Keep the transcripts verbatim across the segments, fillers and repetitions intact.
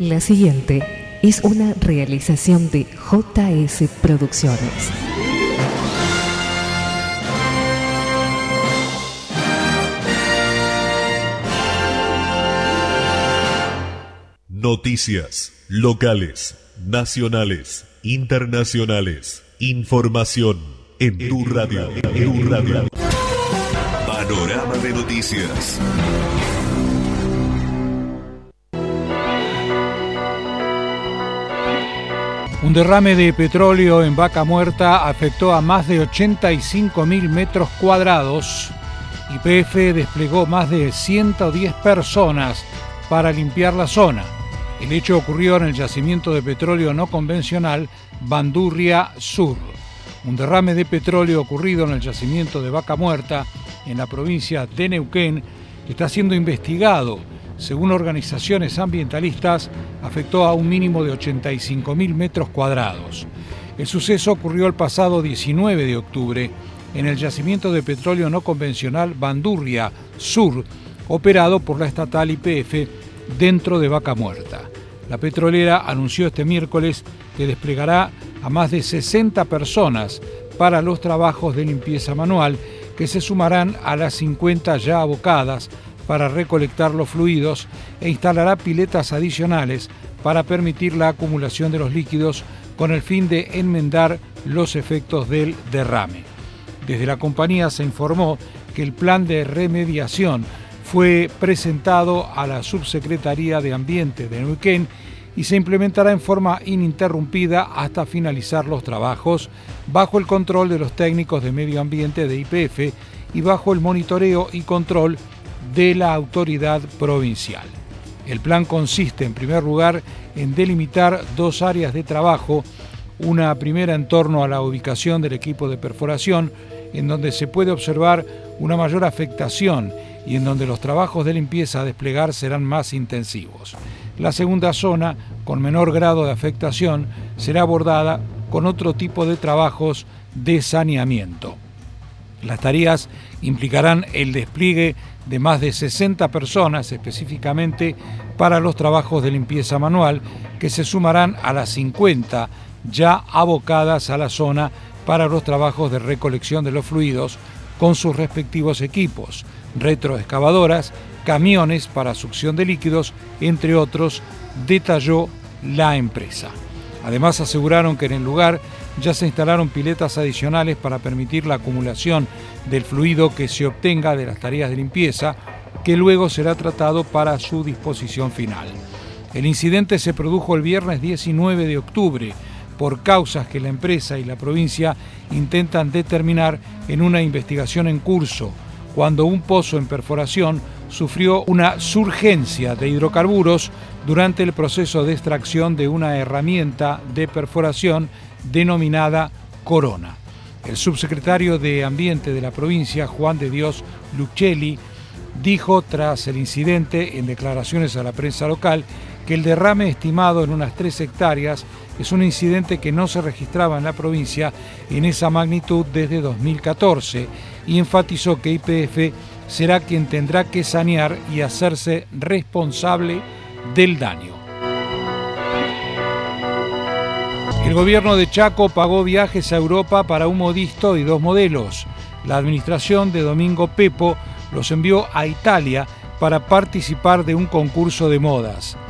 La siguiente es una realización de J S Producciones. Noticias locales, nacionales, internacionales. Información en tu radio. En tu radio. Panorama de noticias. Un derrame de petróleo en Vaca Muerta afectó a más de ochenta y cinco mil metros cuadrados. Y P F desplegó más de ciento diez personas para limpiar la zona. El hecho ocurrió en el yacimiento de petróleo no convencional Bandurria Sur. Un derrame de petróleo ocurrido en el yacimiento de Vaca Muerta, en la provincia de Neuquén, que está siendo investigado. Según organizaciones ambientalistas, afectó a un mínimo de ochenta y cinco mil metros cuadrados. El suceso ocurrió el pasado diecinueve de octubre en el yacimiento de petróleo no convencional Bandurria Sur, operado por la estatal Y P F dentro de Vaca Muerta. La petrolera anunció este miércoles que desplegará a más de sesenta personas para los trabajos de limpieza manual, que se sumarán a las cincuenta ya abocadas para recolectar los fluidos, e instalará piletas adicionales para permitir la acumulación de los líquidos con el fin de enmendar los efectos del derrame. Desde la compañía se informó que el plan de remediación fue presentado a la Subsecretaría de Ambiente de Neuquén y se implementará en forma ininterrumpida hasta finalizar los trabajos, bajo el control de los técnicos de medio ambiente de Y P F y bajo el monitoreo y control de la autoridad provincial. El plan consiste, en primer lugar, en delimitar dos áreas de trabajo, una primera en torno a la ubicación del equipo de perforación, en donde se puede observar una mayor afectación y en donde los trabajos de limpieza a desplegar serán más intensivos. La segunda zona, con menor grado de afectación, será abordada con otro tipo de trabajos de saneamiento. Las tareas implicarán el despliegue de más de sesenta personas específicamente para los trabajos de limpieza manual, que se sumarán a las cincuenta ya abocadas a la zona para los trabajos de recolección de los fluidos con sus respectivos equipos, retroexcavadoras, camiones para succión de líquidos, entre otros, detalló la empresa. Además, aseguraron que en el lugar ya se instalaron piletas adicionales para permitir la acumulación del fluido que se obtenga de las tareas de limpieza, que luego será tratado para su disposición final. El incidente se produjo el viernes diecinueve de octubre, por causas que la empresa y la provincia intentan determinar en una investigación en curso, cuando un pozo en perforación sufrió una surgencia de hidrocarburos durante el proceso de extracción de una herramienta de perforación denominada Corona. El subsecretario de Ambiente de la provincia, Juan de Dios Luchelli, dijo tras el incidente en declaraciones a la prensa local que el derrame estimado en unas tres hectáreas es un incidente que no se registraba en la provincia en esa magnitud desde dos mil catorce y enfatizó que Y P F será quien tendrá que sanear y hacerse responsable del daño. El gobierno de Chaco pagó viajes a Europa para un modisto y dos modelos. La administración de Domingo Pepo los envió a Italia para participar de un concurso de modas.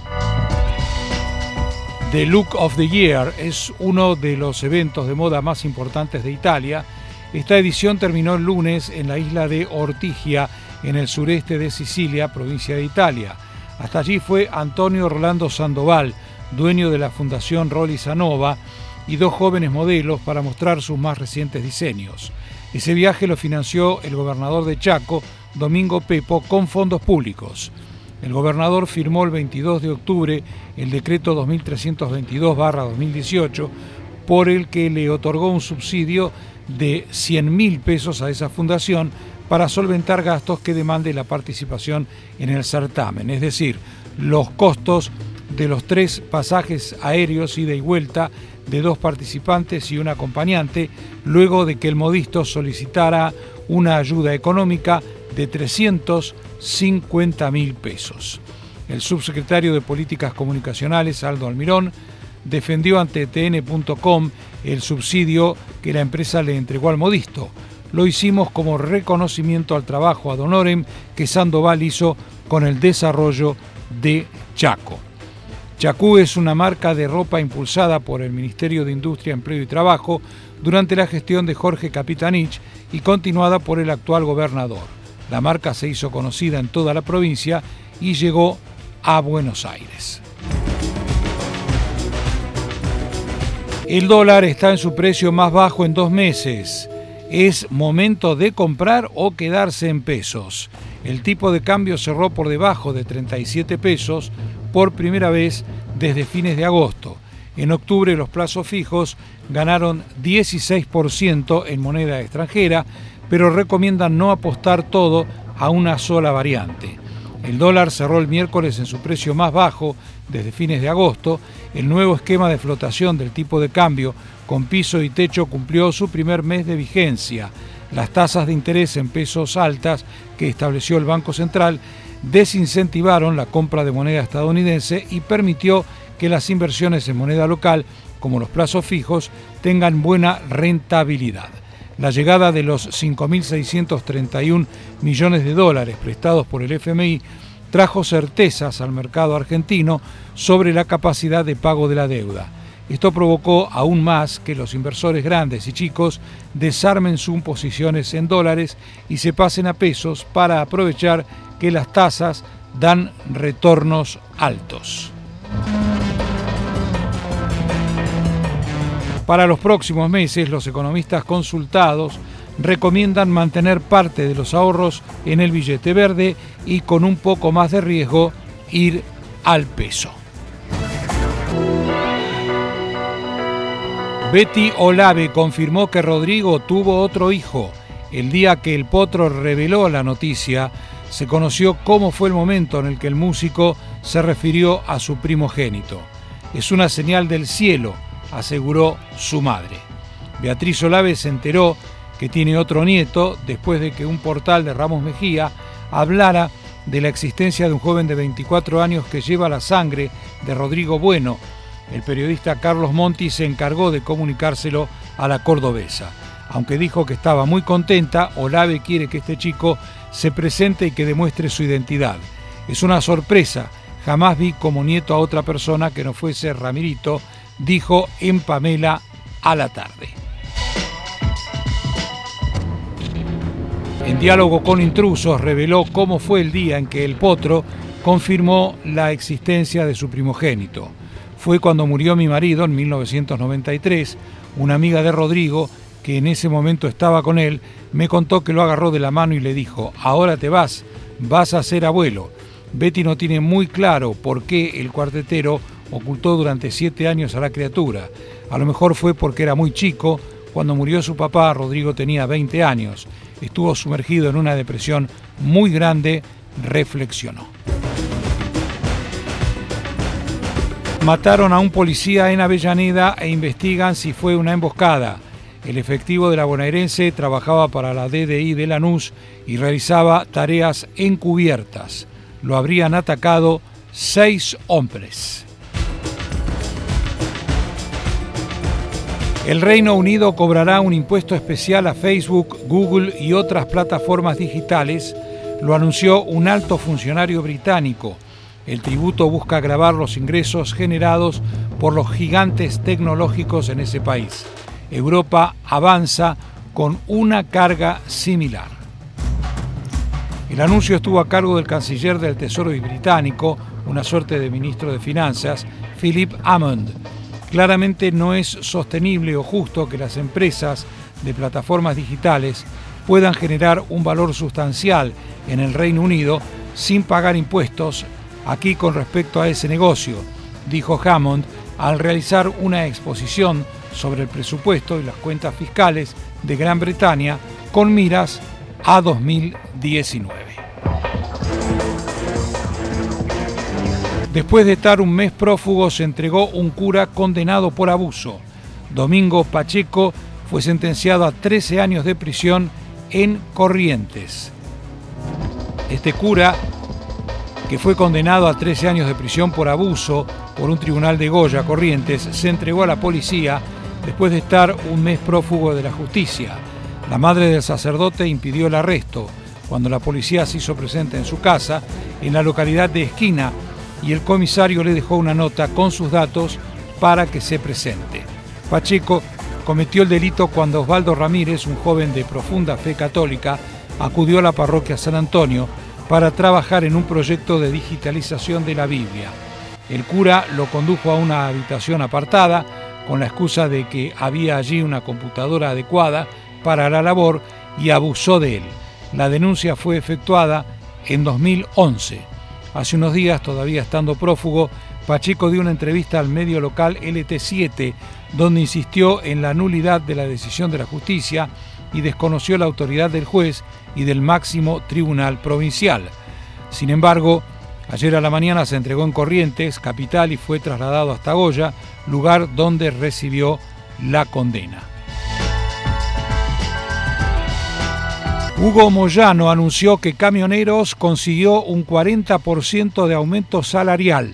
The Look of the Year es uno de los eventos de moda más importantes de Italia. Esta edición terminó el lunes en la isla de Ortigia, en el sureste de Sicilia, provincia de Italia. Hasta allí fue Antonio Rolando Sandoval, dueño de la Fundación Rolli Sanova, y dos jóvenes modelos para mostrar sus más recientes diseños. Ese viaje lo financió el gobernador de Chaco, Domingo Pepo, con fondos públicos. El gobernador firmó el veintidós de octubre el decreto dos mil trescientos veintidós barra dos mil dieciocho, por el que le otorgó un subsidio de cien mil pesos a esa fundación para solventar gastos que demande la participación en el certamen, es decir, los costos de los tres pasajes aéreos ida y vuelta de dos participantes y un acompañante, luego de que el modisto solicitara una ayuda económica de trescientos cincuenta mil pesos. El subsecretario de Políticas Comunicacionales, Aldo Almirón, defendió ante T N punto com el subsidio que la empresa le entregó al modisto. Lo hicimos como reconocimiento al trabajo ad honorem que Sandoval hizo con el desarrollo de Chaco. Chacú es una marca de ropa impulsada por el Ministerio de Industria, Empleo y Trabajo durante la gestión de Jorge Capitanich y continuada por el actual gobernador. La marca se hizo conocida en toda la provincia y llegó a Buenos Aires. El dólar está en su precio más bajo en dos meses. Es momento de comprar o quedarse en pesos. El tipo de cambio cerró por debajo de treinta y siete pesos por primera vez desde fines de agosto. En octubre los plazos fijos ganaron dieciséis por ciento en moneda extranjera, pero recomiendan no apostar todo a una sola variante. El dólar cerró el miércoles en su precio más bajo desde fines de agosto. El nuevo esquema de flotación del tipo de cambio con piso y techo cumplió su primer mes de vigencia. Las tasas de interés en pesos altas que estableció el Banco Central desincentivaron la compra de moneda estadounidense y permitió que las inversiones en moneda local, como los plazos fijos, tengan buena rentabilidad. La llegada de los cinco mil seiscientos treinta y uno millones de dólares prestados por el F M I trajo certezas al mercado argentino sobre la capacidad de pago de la deuda. Esto provocó aún más que los inversores grandes y chicos desarmen sus posiciones en dólares y se pasen a pesos para aprovechar que las tasas dan retornos altos. Para los próximos meses, los economistas consultados recomiendan mantener parte de los ahorros en el billete verde y con un poco más de riesgo ir al peso. Betty Olave confirmó que Rodrigo tuvo otro hijo. El día que el Potro reveló la noticia, se conoció cómo fue el momento en el que el músico se refirió a su primogénito. Es una señal del cielo, aseguró su madre. Beatriz Olave se enteró que tiene otro nieto después de que un portal de Ramos Mejía hablara de la existencia de un joven de veinticuatro años que lleva la sangre de Rodrigo Bueno. El periodista Carlos Monti se encargó de comunicárselo a la cordobesa. Aunque dijo que estaba muy contenta, Olave quiere que este chico se presente y que demuestre su identidad. Es una sorpresa, jamás vi como nieto a otra persona que no fuese Ramirito, dijo en Pamela a la tarde. En diálogo con Intrusos reveló cómo fue el día en que el Potro confirmó la existencia de su primogénito. Fue cuando murió mi marido en mil novecientos noventa y tres. Una amiga de Rodrigo, que en ese momento estaba con él, me contó que lo agarró de la mano y le dijo: ahora te vas, vas a ser abuelo. Betty no tiene muy claro por qué el cuartetero ocultó durante siete años a la criatura. A lo mejor fue porque era muy chico. Cuando murió su papá, Rodrigo tenía veinte años. Estuvo sumergido en una depresión muy grande, reflexionó. Mataron a un policía en Avellaneda e investigan si fue una emboscada. El efectivo de la bonaerense trabajaba para la D D I de Lanús y realizaba tareas encubiertas. Lo habrían atacado seis hombres. El Reino Unido cobrará un impuesto especial a Facebook, Google y otras plataformas digitales, lo anunció un alto funcionario británico. El tributo busca agravar los ingresos generados por los gigantes tecnológicos en ese país. Europa avanza con una carga similar. El anuncio estuvo a cargo del canciller del Tesoro británico, una suerte de ministro de Finanzas, Philip Hammond. Claramente no es sostenible o justo que las empresas de plataformas digitales puedan generar un valor sustancial en el Reino Unido sin pagar impuestos aquí con respecto a ese negocio, dijo Hammond al realizar una exposición sobre el presupuesto y las cuentas fiscales de Gran Bretaña con miras a dos mil diecinueve. Después de estar un mes prófugo, se entregó un cura condenado por abuso. Domingo Pacheco fue sentenciado a trece años de prisión en Corrientes. Este cura que fue condenado a trece años de prisión por abuso por un tribunal de Goya, Corrientes, se entregó a la policía después de estar un mes prófugo de la justicia. La madre del sacerdote impidió el arresto cuando la policía se hizo presente en su casa en la localidad de Esquina y el comisario le dejó una nota con sus datos para que se presente. Pacheco cometió el delito cuando Osvaldo Ramírez, un joven de profunda fe católica, acudió a la parroquia San Antonio para trabajar en un proyecto de digitalización de la Biblia. El cura lo condujo a una habitación apartada con la excusa de que había allí una computadora adecuada para la labor y abusó de él. La denuncia fue efectuada en dos mil once. Hace unos días, todavía estando prófugo, Pacheco dio una entrevista al medio local L T siete, donde insistió en la nulidad de la decisión de la justicia y desconoció la autoridad del juez y del máximo tribunal provincial. Sin embargo, ayer a la mañana se entregó en Corrientes, capital, y fue trasladado hasta Goya, lugar donde recibió la condena. Hugo Moyano anunció que Camioneros consiguió un cuarenta por ciento de aumento salarial.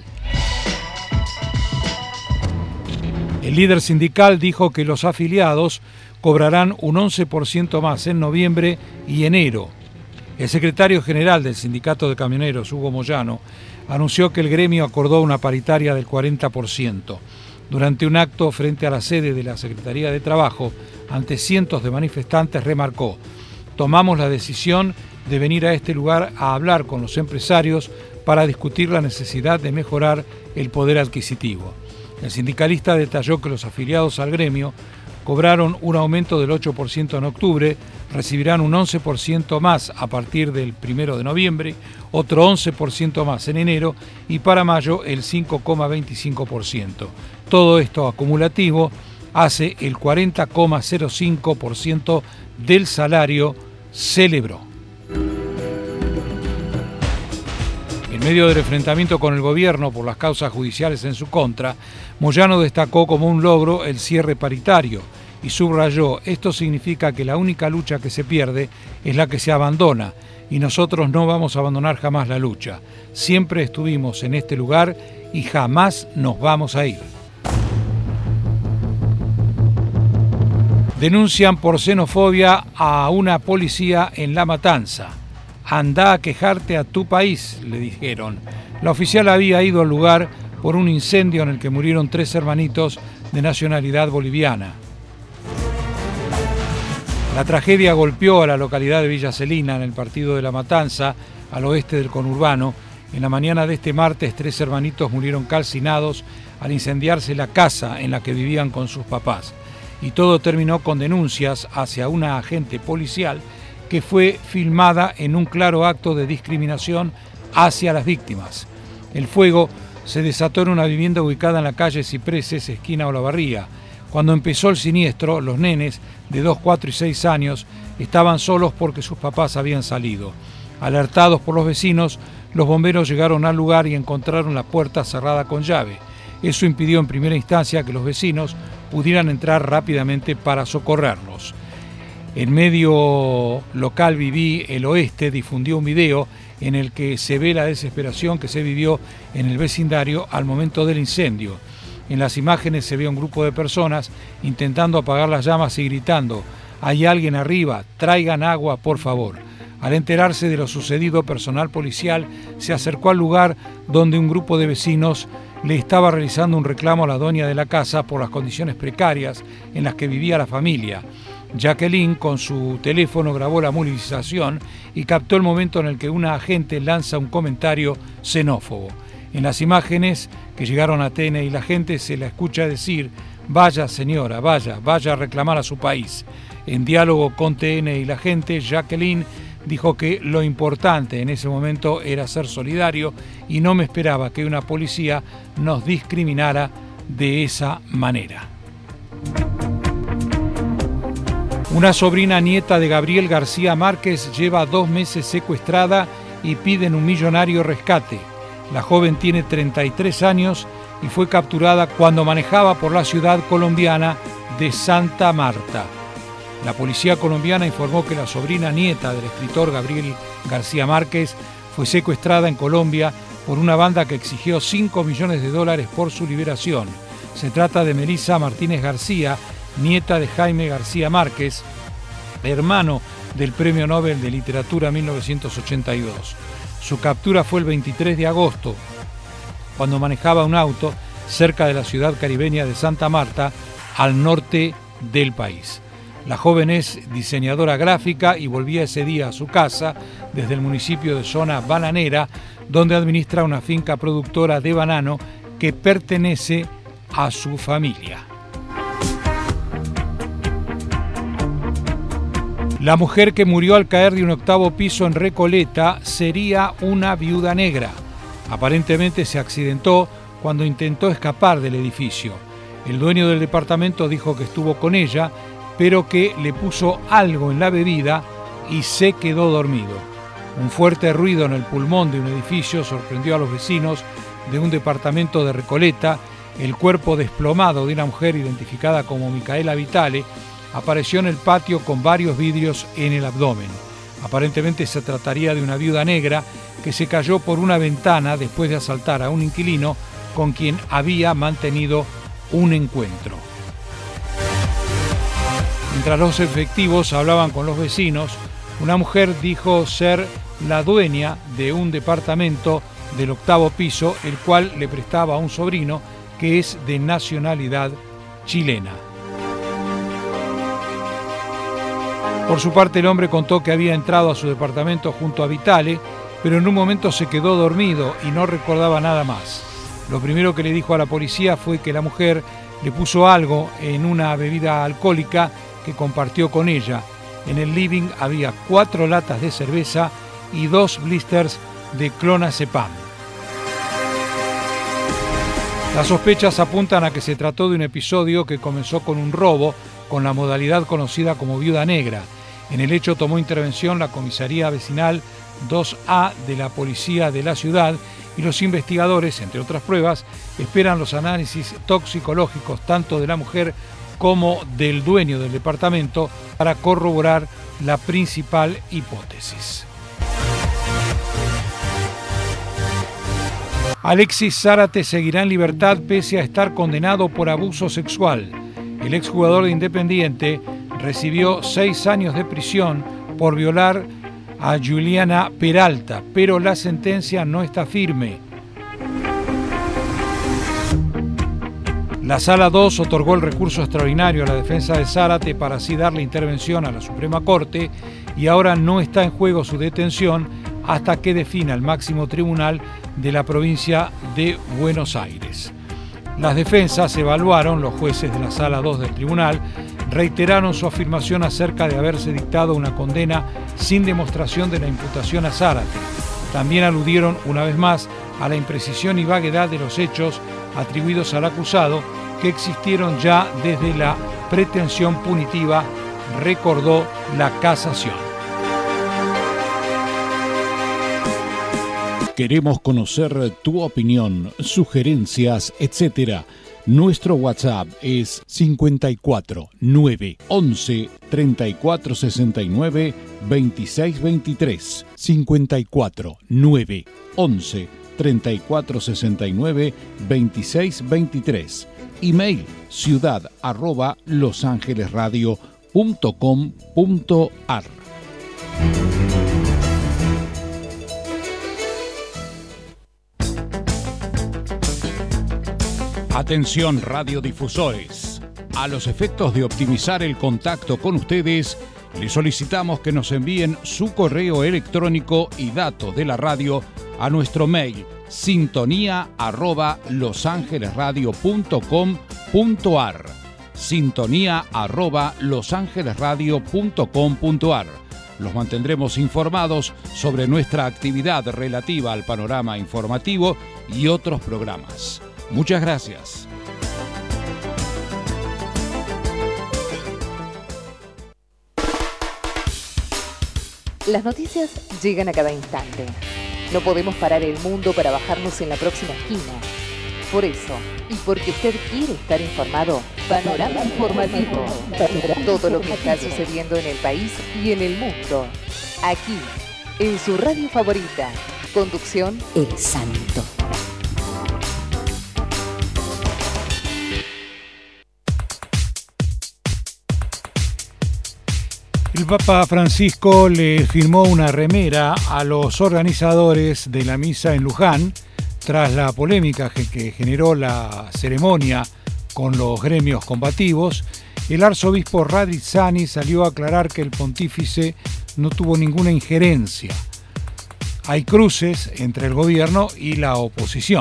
El líder sindical dijo que los afiliados cobrarán un once por ciento más en noviembre y enero. El secretario general del Sindicato de Camioneros, Hugo Moyano, anunció que el gremio acordó una paritaria del cuarenta por ciento. Durante un acto frente a la sede de la Secretaría de Trabajo, ante cientos de manifestantes, remarcó: tomamos la decisión de venir a este lugar a hablar con los empresarios para discutir la necesidad de mejorar el poder adquisitivo. El sindicalista detalló que los afiliados al gremio cobraron un aumento del ocho por ciento en octubre, recibirán un once por ciento más a partir del primero de noviembre, otro once por ciento más en enero y para mayo el cinco coma veinticinco por ciento. Todo esto acumulativo hace el cuarenta coma cero cinco por ciento del salario, celebró. En medio del enfrentamiento con el gobierno por las causas judiciales en su contra, Moyano destacó como un logro el cierre paritario y subrayó: esto significa que la única lucha que se pierde es la que se abandona y nosotros no vamos a abandonar jamás la lucha. Siempre estuvimos en este lugar y jamás nos vamos a ir. Denuncian por xenofobia a una policía en La Matanza. Andá a quejarte a tu país, le dijeron. La oficial había ido al lugar por un incendio en el que murieron tres hermanitos de nacionalidad boliviana. La tragedia golpeó a la localidad de Villa Celina, en el partido de La Matanza, al oeste del conurbano. En la mañana de este martes, tres hermanitos murieron calcinados al incendiarse la casa en la que vivían con sus papás. Y todo terminó con denuncias hacia una agente policial que fue filmada en un claro acto de discriminación hacia las víctimas. El fuego se desató en una vivienda ubicada en la calle Cipreses, esquina Olavarría. Cuando empezó el siniestro, los nenes de dos, cuatro y seis años estaban solos porque sus papás habían salido. Alertados por los vecinos, los bomberos llegaron al lugar y encontraron la puerta cerrada con llave. Eso impidió en primera instancia que los vecinos pudieran entrar rápidamente para socorrerlos. El medio local Viví el Oeste difundió un video en el que se ve la desesperación que se vivió en el vecindario al momento del incendio. En las imágenes se ve un grupo de personas intentando apagar las llamas y gritando: «Hay alguien arriba, traigan agua, por favor». Al enterarse de lo sucedido, personal policial se acercó al lugar donde un grupo de vecinos le estaba realizando un reclamo a la dueña de la casa por las condiciones precarias en las que vivía la familia. Jacqueline, con su teléfono, grabó la movilización y captó el momento en el que una agente lanza un comentario xenófobo. En las imágenes que llegaron a T N y la gente se la escucha decir: «Vaya señora, vaya, vaya a reclamar a su país». En diálogo con T N y la gente, Jacqueline dijo que lo importante en ese momento era ser solidario y no me esperaba que una policía nos discriminara de esa manera. Una sobrina nieta de Gabriel García Márquez lleva dos meses secuestrada y piden un millonario rescate. La joven tiene treinta y tres años y fue capturada cuando manejaba por la ciudad colombiana de Santa Marta. La policía colombiana informó que la sobrina nieta del escritor Gabriel García Márquez fue secuestrada en Colombia por una banda que exigió cinco millones de dólares por su liberación. Se trata de Melissa Martínez García, nieta de Jaime García Márquez, hermano del Premio Nobel de Literatura mil novecientos ochenta y dos. Su captura fue el veintitrés de agosto, cuando manejaba un auto cerca de la ciudad caribeña de Santa Marta, al norte del país. La joven es diseñadora gráfica y volvía ese día a su casa desde el municipio de Zona Bananera, donde administra una finca productora de banano que pertenece a su familia. La mujer que murió al caer de un octavo piso en Recoleta sería una viuda negra. Aparentemente se accidentó cuando intentó escapar del edificio. El dueño del departamento dijo que estuvo con ella, pero que le puso algo en la bebida y se quedó dormido. Un fuerte ruido en el pulmón de un edificio sorprendió a los vecinos de un departamento de Recoleta. El cuerpo desplomado de una mujer identificada como Micaela Vitale apareció en el patio con varios vidrios en el abdomen. Aparentemente se trataría de una viuda negra que se cayó por una ventana después de asaltar a un inquilino con quien había mantenido un encuentro. Mientras los efectivos hablaban con los vecinos, una mujer dijo ser la dueña de un departamento del octavo piso, el cual le prestaba a un sobrino que es de nacionalidad chilena. Por su parte, el hombre contó que había entrado a su departamento junto a Vitale, pero en un momento se quedó dormido y no recordaba nada más. Lo primero que le dijo a la policía fue que la mujer le puso algo en una bebida alcohólica que compartió con ella. En el living había cuatro latas de cerveza y dos blisters de clonazepam. Las sospechas apuntan a que se trató de un episodio que comenzó con un robo con la modalidad conocida como viuda negra. En el hecho tomó intervención la comisaría vecinal dos A de la policía de la ciudad y los investigadores, entre otras pruebas, esperan los análisis toxicológicos tanto de la mujer como del dueño del departamento para corroborar la principal hipótesis. Alexis Zárate seguirá en libertad pese a estar condenado por abuso sexual. El exjugador de Independiente recibió seis años de prisión por violar a Juliana Peralta, pero la sentencia no está firme. La Sala dos otorgó el recurso extraordinario a la defensa de Zárate para así darle intervención a la Suprema Corte y ahora no está en juego su detención hasta que defina el máximo tribunal de la provincia de Buenos Aires. Las defensas evaluaron, los jueces de la Sala dos del tribunal reiteraron su afirmación acerca de haberse dictado una condena sin demostración de la imputación a Zárate. También aludieron una vez más a la imprecisión y vaguedad de los hechos atribuidos al acusado que existieron ya desde la pretensión punitiva, recordó la casación. Queremos conocer tu opinión, sugerencias, etcétera. Nuestro WhatsApp es cincuenta y cuatro, nueve, once, treinta y cuatro sesenta y nueve, veintiséis veintitrés. cincuenta y cuatro, nueve, once, treinta y cuatro sesenta y nueve, veintiséis veintitrés. Email ciudad arroba losangelesradio punto com punto ar. Atención radiodifusores. A los efectos de optimizar el contacto con ustedes, les solicitamos que nos envíen su correo electrónico y datos de la radio a nuestro mail sintonía arroba losangelesradio punto com punto ar. Sintonía arroba losangelesradio punto com punto ar. Los mantendremos informados sobre nuestra actividad relativa al panorama informativo y otros programas. Muchas gracias. Las noticias llegan a cada instante. No podemos parar el mundo para bajarnos en la próxima esquina. Por eso, y porque usted quiere estar informado, Panorama Informativo. Todo lo que está sucediendo en el país y en el mundo. Aquí, en su radio favorita. Conducción El Santo. El Papa Francisco le firmó una remera a los organizadores de la misa en Luján tras la polémica que generó la ceremonia con los gremios combativos. El arzobispo Radizzani salió a aclarar que el pontífice no tuvo ninguna injerencia. Hay cruces entre el gobierno y la oposición.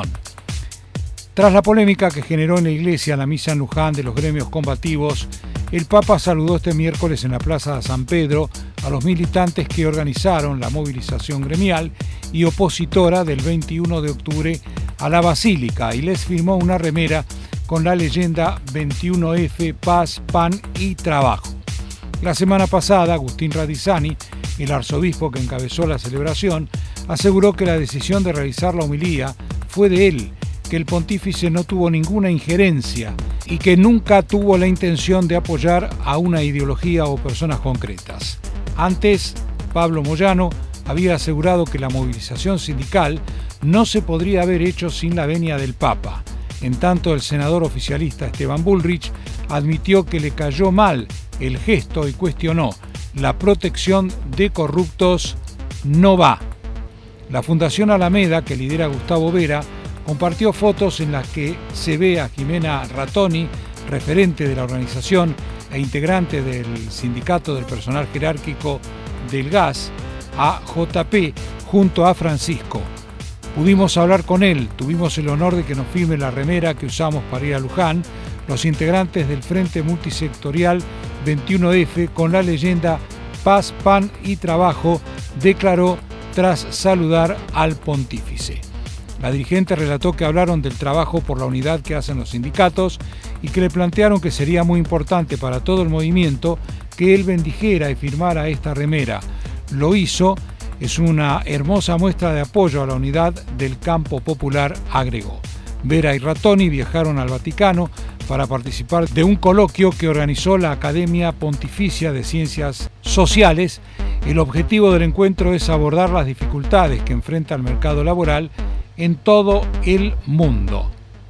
Tras la polémica que generó en la iglesia la misa en Luján de los gremios combativos, el Papa saludó este miércoles en la Plaza de San Pedro a los militantes que organizaron la movilización gremial y opositora del veintiuno de octubre a la Basílica y les firmó una remera con la leyenda veintiuno efe, Paz, Pan y Trabajo. La semana pasada, Agustín Radizzani, el arzobispo que encabezó la celebración, aseguró que la decisión de realizar la homilía fue de él, que el pontífice no tuvo ninguna injerencia y que nunca tuvo la intención de apoyar a una ideología o personas concretas. Antes, Pablo Moyano había asegurado que la movilización sindical no se podría haber hecho sin la venia del Papa. En tanto, el senador oficialista Esteban Bullrich admitió que le cayó mal el gesto y cuestionó: la protección de corruptos no va. La Fundación Alameda, que lidera Gustavo Vera, compartió fotos en las que se ve a Jimena Rattoni, referente de la organización e integrante del sindicato del personal jerárquico del gas, a J P, junto a Francisco. Pudimos hablar con él, tuvimos el honor de que nos firme la remera que usamos para ir a Luján, los integrantes del Frente Multisectorial veintiuno efe con la leyenda Paz, Pan y Trabajo, declaró tras saludar al pontífice. La dirigente relató que hablaron del trabajo por la unidad que hacen los sindicatos y que le plantearon que sería muy importante para todo el movimiento que él bendijera y firmara esta remera. Lo hizo, es una hermosa muestra de apoyo a la unidad del campo popular, agregó. Vera y Rattoni viajaron al Vaticano para participar de un coloquio que organizó la Academia Pontificia de Ciencias Sociales. El objetivo del encuentro es abordar las dificultades que enfrenta el mercado laboral en todo el mundo.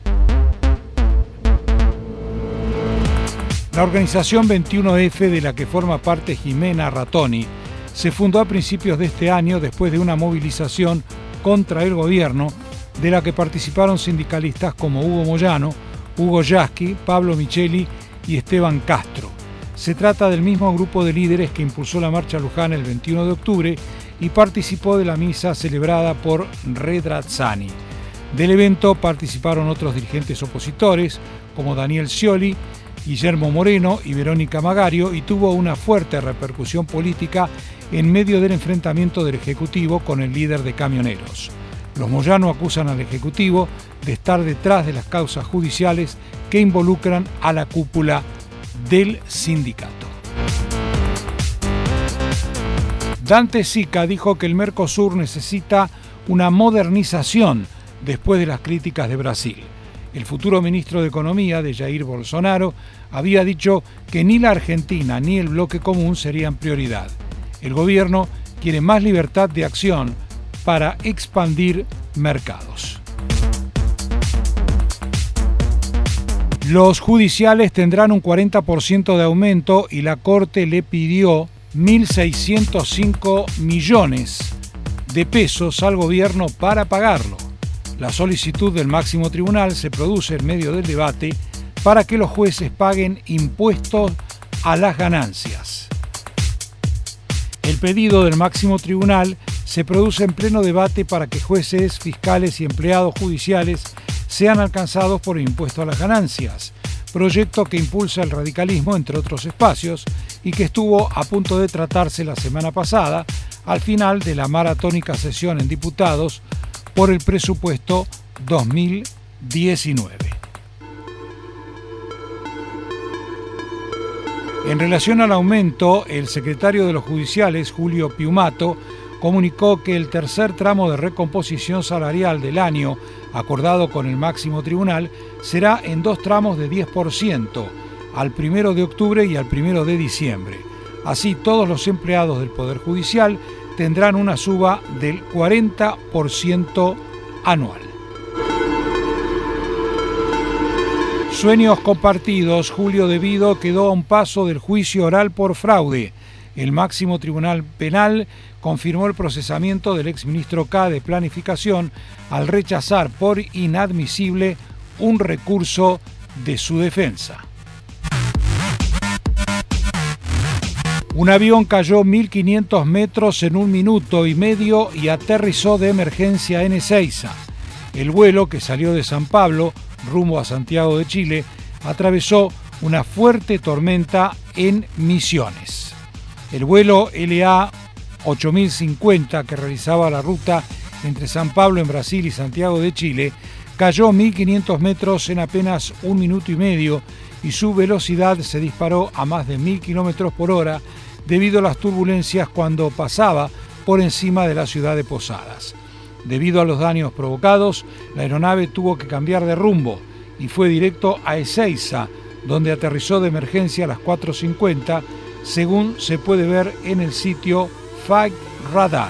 La organización veintiuno efe, de la que forma parte Jimena Rattoni, se fundó a principios de este año después de una movilización contra el gobierno de la que participaron sindicalistas como Hugo Moyano, Hugo Yasky, Pablo Micheli y Esteban Castro. Se trata del mismo grupo de líderes que impulsó la marcha a Luján el veintiuno de octubre y participó de la misa celebrada por Radizzani. Del evento participaron otros dirigentes opositores como Daniel Scioli, Guillermo Moreno y Verónica Magario, y tuvo una fuerte repercusión política en medio del enfrentamiento del Ejecutivo con el líder de camioneros. Los Moyano acusan al Ejecutivo de estar detrás de las causas judiciales que involucran a la cúpula del sindicato. Dante Sica dijo que el Mercosur necesita una modernización después de las críticas de Brasil. El futuro ministro de Economía de Jair Bolsonaro había dicho que ni la Argentina ni el bloque común serían prioridad. El gobierno quiere más libertad de acción para expandir mercados. Los judiciales tendrán un cuarenta por ciento de aumento y la Corte le pidió mil seiscientos cinco millones de pesos al gobierno para pagarlo. La solicitud del máximo tribunal se produce en medio del debate para que los jueces paguen impuestos a las ganancias. El pedido del máximo tribunal se produce en pleno debate para que jueces, fiscales y empleados judiciales sean alcanzados por el impuesto a las ganancias, proyecto que impulsa el radicalismo, entre otros espacios, y que estuvo a punto de tratarse la semana pasada, al final de la maratónica sesión en diputados por el presupuesto dos mil diecinueve. En relación al aumento, el secretario de los judiciales, Julio Piumato, comunicó que el tercer tramo de recomposición salarial del año, acordado con el máximo tribunal, será en dos tramos de diez por ciento, al primero de octubre y al primero de diciembre. Así, todos los empleados del Poder Judicial tendrán una suba del cuarenta por ciento anual. Sueños compartidos. Julio De Vido quedó a un paso del juicio oral por fraude. El máximo tribunal penal confirmó el procesamiento del exministro K de Planificación al rechazar por inadmisible un recurso de su defensa. Un avión cayó mil quinientos metros en un minuto y medio y aterrizó de emergencia en Ezeiza. El vuelo, que salió de San Pablo rumbo a Santiago de Chile, atravesó una fuerte tormenta en Misiones. El vuelo L A ocho mil cincuenta, que realizaba la ruta entre San Pablo en Brasil y Santiago de Chile, cayó mil quinientos metros en apenas un minuto y medio y su velocidad se disparó a más de mil kilómetros por hora debido a las turbulencias cuando pasaba por encima de la ciudad de Posadas. Debido a los daños provocados, la aeronave tuvo que cambiar de rumbo y fue directo a Ezeiza, donde aterrizó de emergencia a las cuatro cincuenta, según se puede ver en el sitio Flight Radar.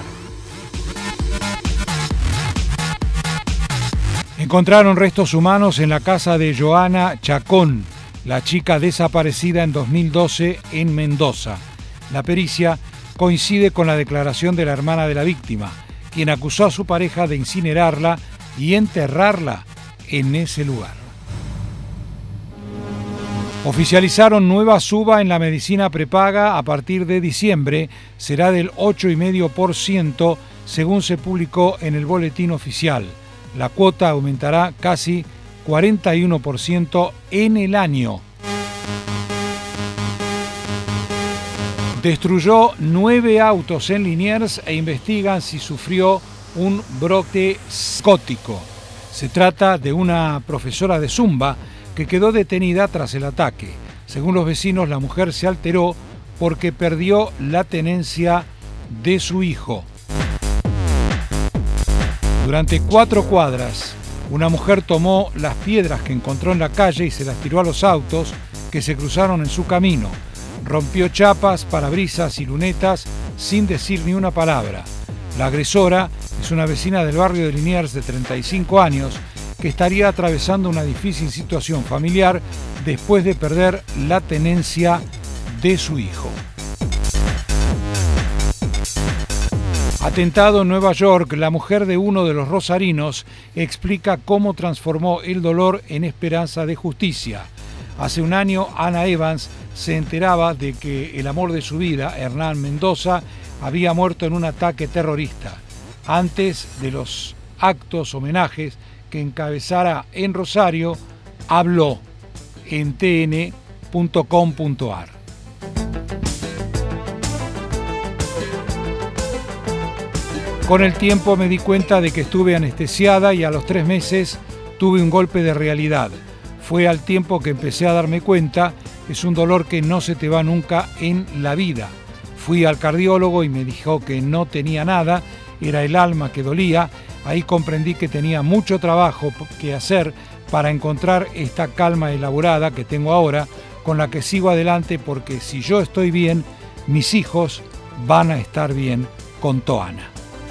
Encontraron restos humanos en la casa de Joana Chacón, la chica desaparecida en dos mil doce en Mendoza. La pericia coincide con la declaración de la hermana de la víctima, quien acusó a su pareja de incinerarla y enterrarla en ese lugar. Oficializaron nueva suba en la medicina prepaga a partir de diciembre, será del ocho coma cinco por ciento según se publicó en el boletín oficial. La cuota aumentará casi cuarenta y uno por ciento en el año. Destruyó nueve autos en Liniers e investigan si sufrió un brote psicótico. Se trata de una profesora de Zumba que quedó detenida tras el ataque. Según los vecinos, la mujer se alteró porque perdió la tenencia de su hijo. Durante cuatro cuadras, una mujer tomó las piedras que encontró en la calle y se las tiró a los autos que se cruzaron en su camino. Rompió chapas, parabrisas y lunetas sin decir ni una palabra. La agresora es una vecina del barrio de Liniers de treinta y cinco años que estaría atravesando una difícil situación familiar después de perder la tenencia de su hijo. Atentado en Nueva York. La mujer de uno de los rosarinos explica cómo transformó el dolor en esperanza de justicia. Hace un año, Ana Evans se enteraba de que el amor de su vida, Hernán Mendoza, había muerto en un ataque terrorista. Antes de los actos homenajes que encabezara en Rosario, habló en t n punto com punto a r. Con el tiempo me di cuenta de que estuve anestesiada y a los tres meses tuve un golpe de realidad. Fue al tiempo que empecé a darme cuenta, es un dolor que no se te va nunca en la vida. Fui al cardiólogo y me dijo que no tenía nada, era el alma que dolía. Ahí comprendí que tenía mucho trabajo que hacer para encontrar esta calma elaborada que tengo ahora, con la que sigo adelante, porque si yo estoy bien, mis hijos van a estar bien, contó Ana.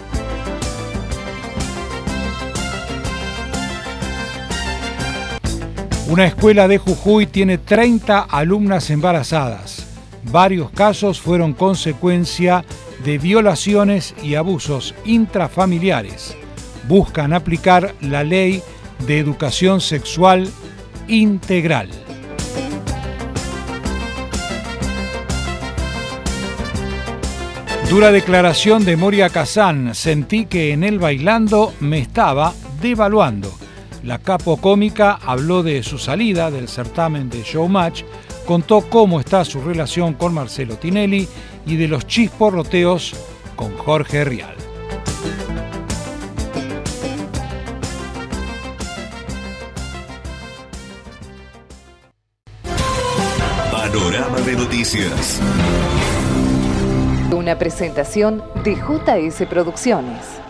Una escuela de Jujuy tiene treinta alumnas embarazadas. Varios casos fueron consecuencia de violaciones y abusos intrafamiliares. Buscan aplicar la ley de educación sexual integral. Dura declaración de Moria Kazan. Sentí que en el bailando me estaba devaluando. La capo cómica habló de su salida del certamen de Showmatch, contó cómo está su relación con Marcelo Tinelli y de los chisporroteos con Jorge Rial. Panorama de noticias. Una presentación de J S Producciones.